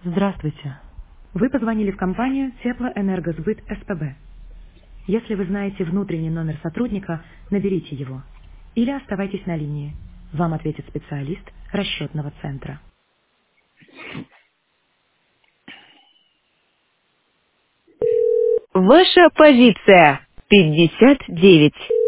Здравствуйте. Вы позвонили в компанию Теплоэнергосбыт СПБ. Если вы знаете внутренний номер сотрудника, наберите его. Или оставайтесь на линии. Вам ответит специалист расчетного центра. Ваша позиция 59.